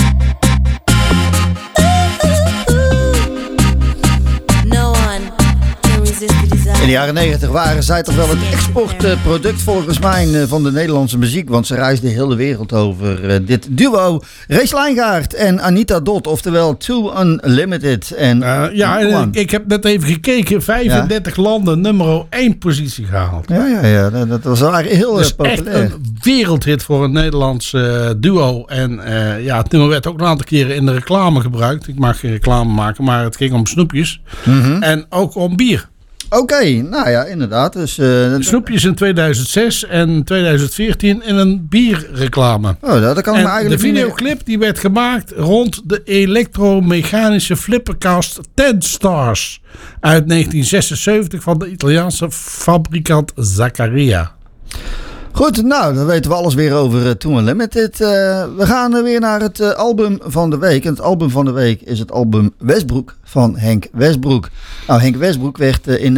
No one can resist the desire.
In de jaren 90 waren zij toch wel het exportproduct volgens mij van de Nederlandse muziek. Want ze reisden de hele wereld over. Dit duo, Rees Lijngaard en Anita Dot. Oftewel Two Unlimited. En,
ik heb net even gekeken. 35 landen, nummer 1 positie gehaald.
Ja, dat was eigenlijk heel
Dus
populair.
echt een wereldhit voor een Nederlands duo. En het nummer werd ook een aantal keren in de reclame gebruikt. Ik mag geen reclame maken, maar het ging om snoepjes. En ook om bier.
Oké, nou ja, inderdaad. Dus,
snoepjes in 2006 en 2014 in een bierreclame.
Oh, dat kan ik me eigenlijk
de videoclip die werd gemaakt rond de elektromechanische flipperkast 10 Stars uit 1976 van de Italiaanse fabrikant Zaccaria.
Goed, nou, dan weten we alles weer over Two Unlimited. We gaan weer naar het album van de week. En het album van de week is het album Westbroek van Henk Westbroek. Nou, Henk Westbroek werd in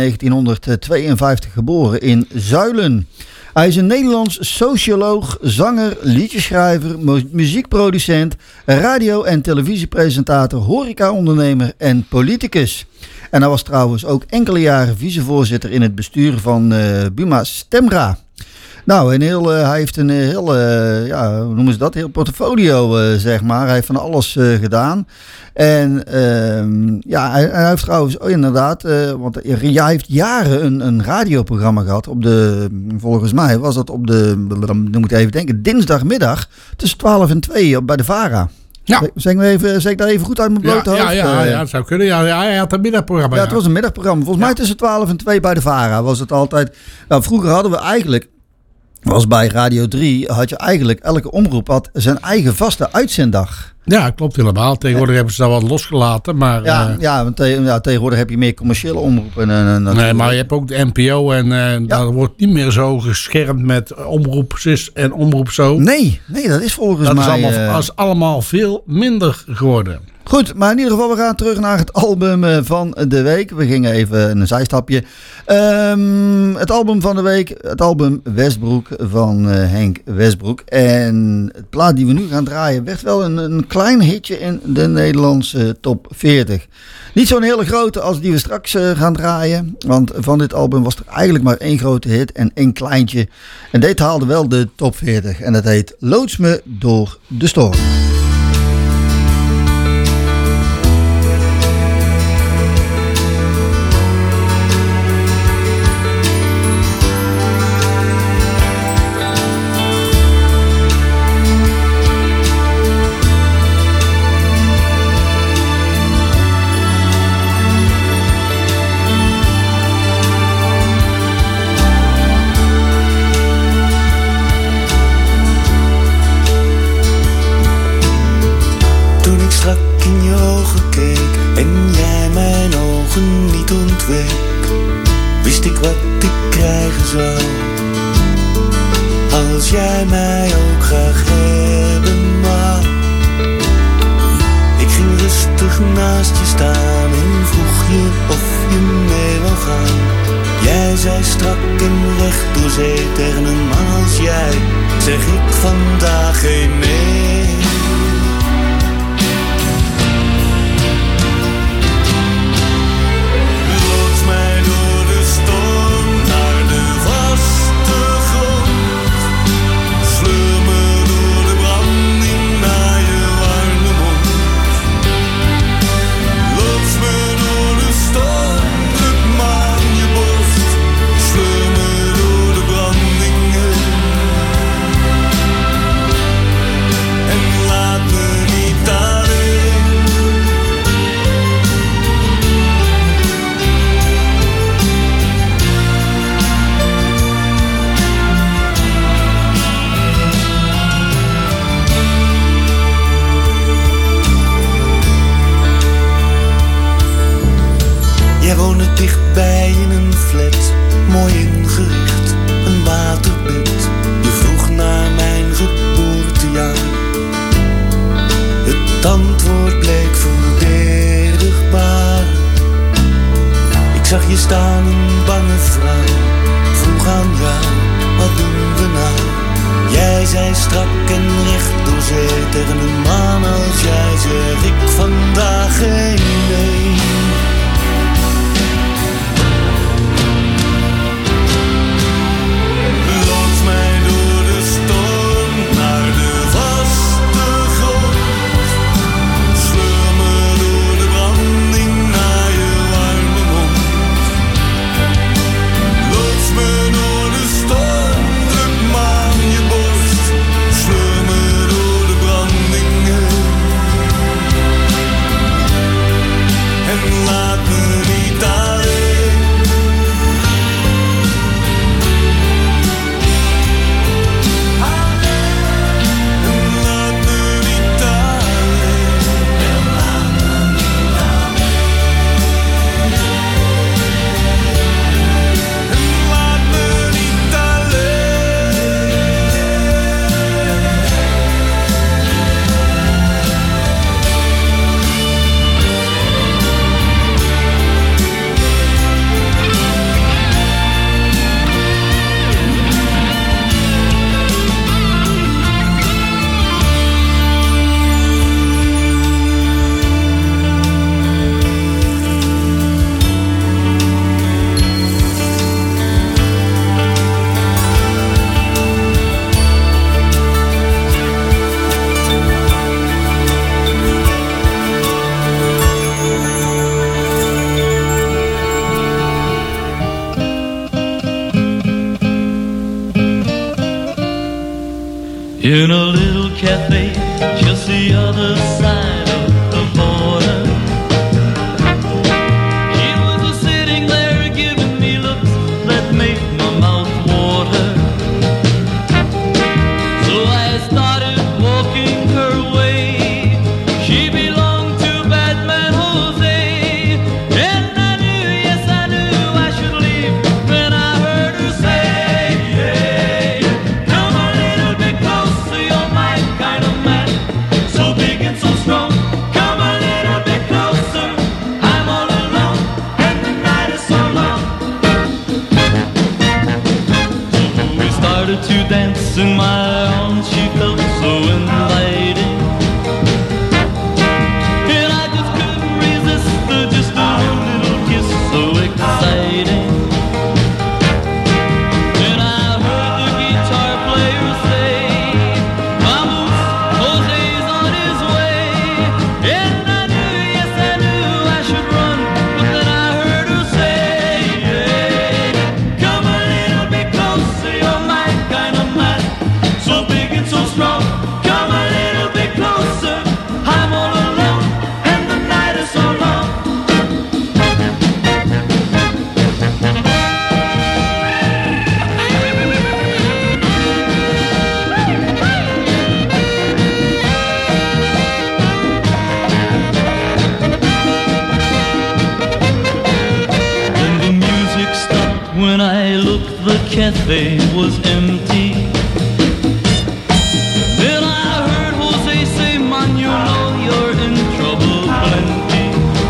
1952 geboren in Zuilen. Hij is een Nederlands socioloog, zanger, liedjeschrijver, muziekproducent, radio- en televisiepresentator, horecaondernemer en politicus. En hij was trouwens ook enkele jaren vicevoorzitter in het bestuur van Buma Stemra. Nou, hij heeft een heel, hoe noemen ze dat? Heel portfolio, zeg maar. Hij heeft van alles gedaan. En hij heeft trouwens inderdaad, want hij heeft jaren een radioprogramma gehad. Volgens mij was dat op de, dan moet ik even denken, dinsdagmiddag tussen 12 en 2 bij de VARA.
Ja.
Zeg ik daar even goed uit mijn blote hoofd?
Ja, dat zou kunnen. Ja, hij had een middagprogramma.
Ja, het was een middagprogramma. Volgens mij tussen 12 en 2 bij de VARA was het altijd. Nou, vroeger hadden we eigenlijk, was bij Radio 3, had je eigenlijk, elke omroep had zijn eigen vaste uitzenddag.
Ja, klopt helemaal. Tegenwoordig hebben ze dat wat losgelaten. Maar,
want tegenwoordig heb je meer commerciële omroepen.
Nee, maar je hebt ook de NPO en daar wordt niet meer zo geschermd met omroep zus en omroep zo.
Nee, dat is volgens mij...
Dat is allemaal veel minder geworden.
Goed, maar in ieder geval, we gaan terug naar het album van de week. We gingen even een zijstapje. Het album van de week, het album Westbroek van Henk Westbroek. En het plaat die we nu gaan draaien werd wel een klein hitje in de Nederlandse top 40. Niet zo'n hele grote als die we straks gaan draaien. Want van dit album was er eigenlijk maar één grote hit en één kleintje. En dit haalde wel de top 40. En dat heet Loods me door de storm.
Wist ik wat ik krijgen zou. Als jij mij ook graag hebben wou. Ik ging rustig naast je staan en vroeg je of je mee wou gaan. Jij zei strak en recht door zee tegen een man als jij. Zeg ik vandaag geen nee.
Door
zag je staan, een bange vrouw. Vroeg aan jou, wat doen we nou? Jij zei strak en recht door zee tegen een man als jij, zeg ik vandaag geen nee. Loods mij door de storm naar de vaste grond. Sleur me door de branding naar je warme mond. Loods me door de storm, druk me aan je borst. Sleur me door de brandingen. En laat me niet alleen.
In a little cafe, just the other side of the border. He was just sitting there giving me looks that made my mouth water. So I started walking her way. She belonged to Batman Jose. And I knew, yes I knew I should leave when I heard her say, hey, come a little bit closer, you're my kind of man. So big and so strong, come a little bit closer. I'm all alone and the night is so long. So we started to dance in my arms, she felt so inviting. And I just couldn't resist her, just a little kiss so exciting. And I heard the guitar player say, vamos, Jose's on his way. And I knew, yes I knew I should run, but then I heard her say, hey, come a little bit closer, you're my kind of man. So big and so strong, come a little bit closer. I'm all alone and the night is so long. Then the music stopped when I looked, the cafe was empty. Then I heard Jose say, man, you know you're in trouble plenty.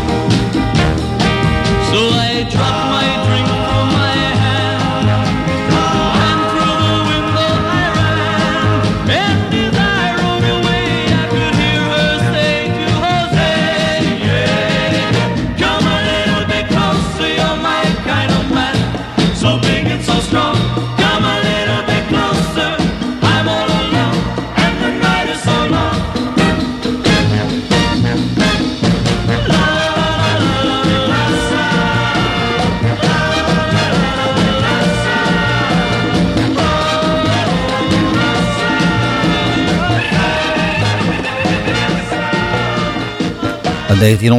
So I dropped my drink from my hand, and through the window I ran. And as I rode away, I could hear her say to Jose, yeah, come a little bit closer, you're my kind of man. So big and so strong, come a little bit closer. I'm all alone and the night is so long.
Uit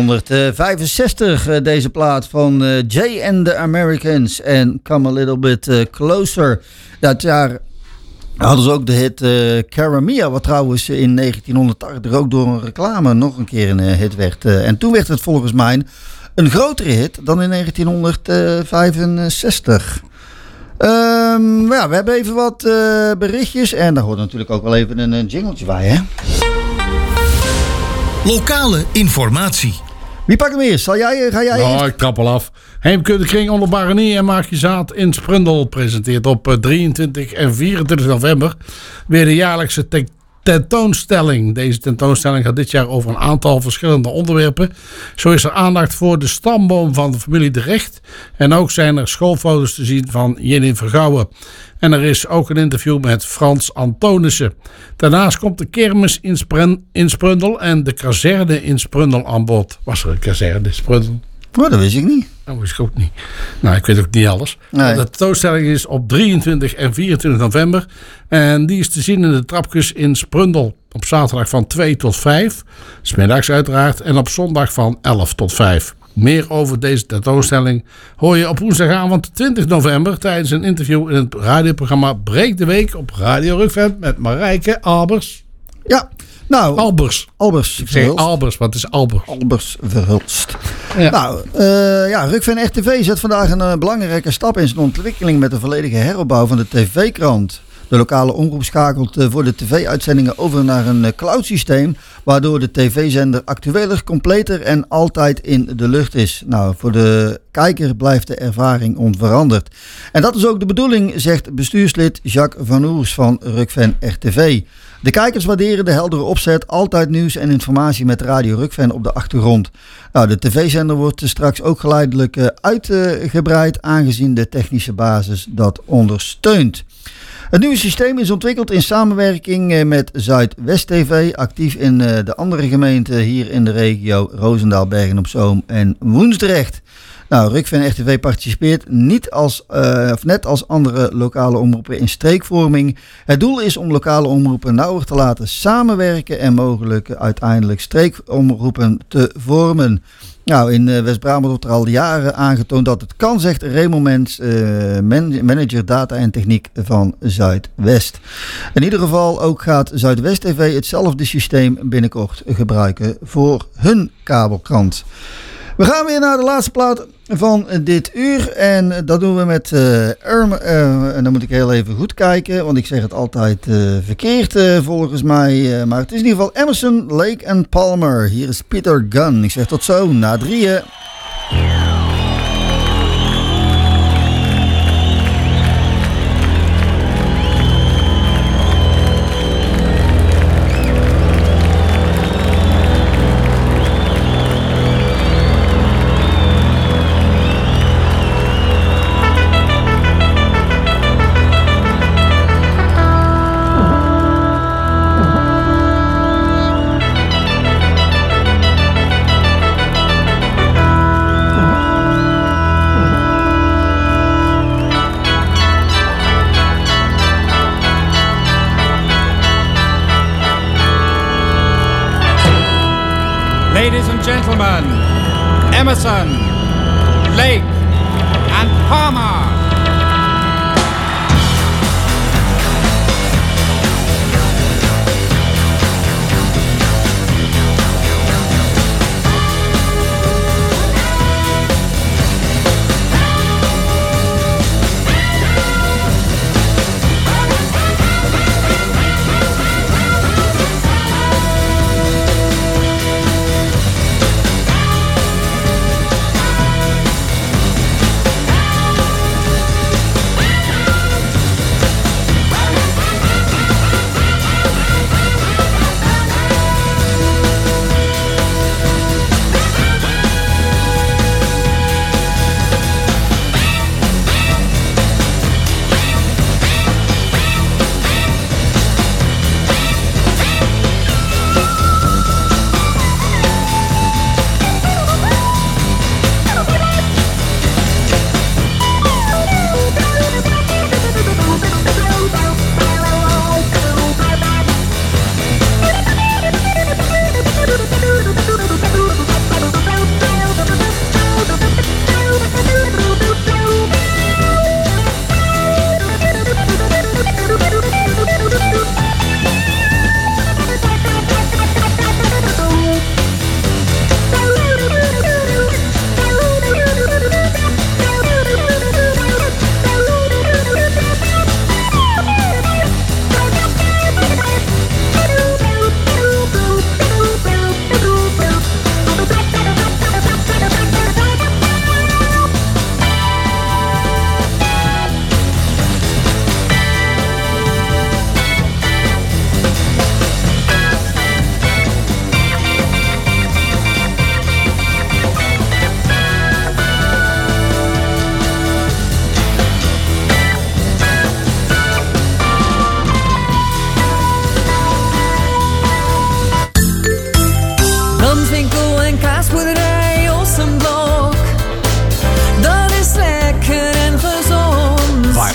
1965 deze plaat van Jay and the Americans en Come a Little Bit Closer. Dat jaar hadden ze ook de hit Caramia, wat trouwens in 1980 ook door een reclame nog een keer een hit werd. En toen werd het volgens mij een grotere hit dan in 1965. Ja, we hebben even wat berichtjes en daar hoort natuurlijk ook wel even een jingletje bij, hè?
Lokale informatie.
Wie pakt hem eerst? Ga jij
Nou,
eerst?
ik trap al af. Heemkunde Kring onder Baronie en Maak je Zaad in Sprundel presenteert op 23 en 24 november weer de jaarlijkse tentoonstelling. Deze tentoonstelling gaat dit jaar over een aantal verschillende onderwerpen. Zo is er aandacht voor de stamboom van de familie De Recht. En ook zijn er schoolfoto's te zien van Jenny Vergouwen. En er is ook een interview met Frans Antonissen. Daarnaast komt de kermis in Sprundel en de kazerne in Sprundel aan bod. Was er een kazerne in Sprundel?
Oh, dat wist ik niet.
Dat wist ik ook niet. Nou, ik weet ook niet alles.
Nee.
De tentoonstelling is op 23 en 24 november. En die is te zien in de Trapkus in Sprundel. Op zaterdag van 2 tot 5. 's middags uiteraard. En op zondag van 11 tot 5. Meer over deze tentoonstelling hoor je op woensdagavond 20 november... tijdens een interview in het radioprogramma Breek de Week op Radio Rukven met Marijke Albers.
Ja, nou...
Albers. Ik zeg
Verhulst.
Albers, wat is Albers?
Albers Verhulst.
Ja.
Nou, Rukven RTV zet vandaag een belangrijke stap in zijn ontwikkeling met de volledige heropbouw van de tv-krant. De lokale omroep schakelt voor de tv-uitzendingen over naar een cloud-systeem, waardoor de tv-zender actueler, completer en altijd in de lucht is. Nou, voor de kijker blijft de ervaring onveranderd. En dat is ook de bedoeling, zegt bestuurslid Jacques Van Oers van Rukven RTV. De kijkers waarderen de heldere opzet, altijd nieuws en informatie met Radio Rukven op de achtergrond. Nou, de tv-zender wordt straks ook geleidelijk uitgebreid, aangezien de technische basis dat ondersteunt. Het nieuwe systeem is ontwikkeld in samenwerking met Zuidwest TV, actief in de andere gemeenten hier in de regio Roosendaal, Bergen op Zoom en Woensdrecht. Nou, Rukven RTV participeert net als andere lokale omroepen in streekvorming. Het doel is om lokale omroepen nauwer te laten samenwerken en mogelijk uiteindelijk streekomroepen te vormen. Nou, in West-Brabant wordt er al jaren aangetoond dat het kan, zegt Raymond Mens, manager data en techniek van Zuidwest. In ieder geval ook gaat Zuidwest TV hetzelfde systeem binnenkort gebruiken voor hun kabelkrant. We gaan weer naar de laatste plaat van dit uur. En dat doen we met en dan moet ik heel even goed kijken, want ik zeg het altijd verkeerd volgens mij. Maar het is in ieder geval Emerson, Lake and Palmer. Hier is Peter Gunn. Ik zeg tot zo, na 3.
Ladies and gentlemen, Emerson, Lake and Palmer.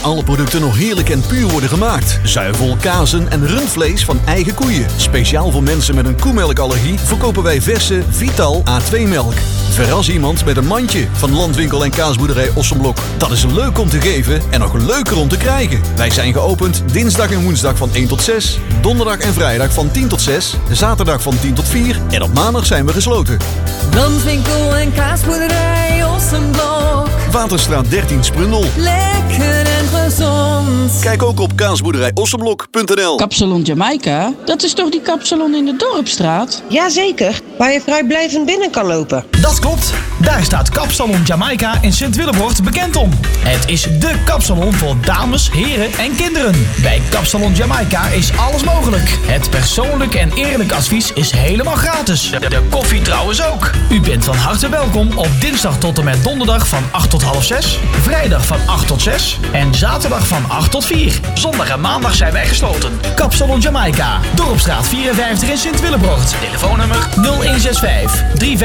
alle producten nog heerlijk en puur worden gemaakt. Zuivel, kazen en rundvlees van eigen koeien. Speciaal voor mensen met een koemelkallergie verkopen wij verse Vital A2-melk. Verras iemand met een mandje van Landwinkel en Kaasboerderij Ossenblok. Dat is leuk om te geven en nog leuker om te krijgen. Wij zijn geopend dinsdag en woensdag van 1 tot 6, donderdag en vrijdag van 10 tot 6, zaterdag van 10 tot 4 en op maandag zijn we gesloten.
Landwinkel en Kaasboerderij Ossenblok.
Waterstraat 13 Sprundel.
Lekker en gezond.
Kijk ook op kaasboerderijossenblok.nl.
Kapsalon Jamaica? Dat is toch die kapsalon in de Dorpstraat?
Jazeker, waar je vrijblijvend binnen kan lopen.
Dat klopt. Daar staat Kapsalon Jamaica in Sint-Willebrocht bekend om. Het is dé kapsalon voor dames, heren en kinderen. Bij Kapsalon Jamaica is alles mogelijk. Het persoonlijk en eerlijk advies is helemaal gratis. De koffie trouwens ook. U bent van harte welkom op dinsdag tot en met donderdag van 8 tot half 6, vrijdag van 8 tot 6 en zaterdag van 8 tot 4. Zondag en maandag zijn wij gesloten. Kapsalon Jamaica, Dorpstraat 54 in Sint-Willebrocht. Telefoonnummer 0165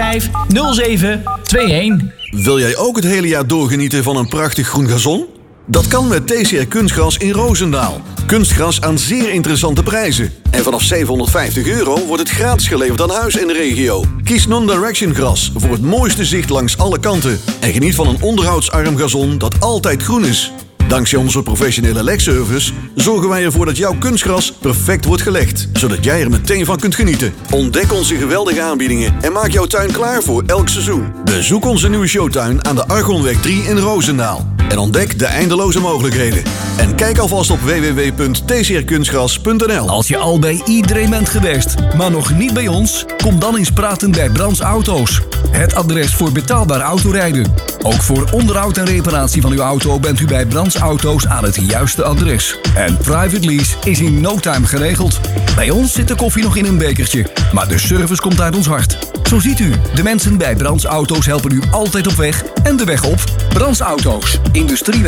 3507 21.
Wil jij ook het hele jaar doorgenieten van een prachtig groen gazon? Dat kan met TCR Kunstgras in Roosendaal. Kunstgras aan zeer interessante prijzen. En vanaf €750 wordt het gratis geleverd aan huis in de regio. Kies Non-Direction gras voor het mooiste zicht langs alle kanten. En geniet van een onderhoudsarm gazon dat altijd groen is. Dankzij onze professionele legservice zorgen wij ervoor dat jouw kunstgras perfect wordt gelegd, zodat jij er meteen van kunt genieten. Ontdek onze geweldige aanbiedingen en maak jouw tuin klaar voor elk seizoen. Bezoek onze nieuwe showtuin aan de Argonweg 3 in Roosendaal. En ontdek de eindeloze mogelijkheden. En kijk alvast op www.tcrkunstgras.nl.
Als je al bij iedereen bent geweest, maar nog niet bij ons, kom dan eens praten bij Brands Auto's. Het adres voor betaalbaar autorijden. Ook voor onderhoud en reparatie van uw auto bent u bij Brands Auto's aan het juiste adres. En private lease is in no time geregeld. Bij ons zit de koffie nog in een bekertje, maar de service komt uit ons hart. Zo ziet u, de mensen bij Brands Auto's helpen u altijd op weg en de weg op. Brands Auto's, Industrieweg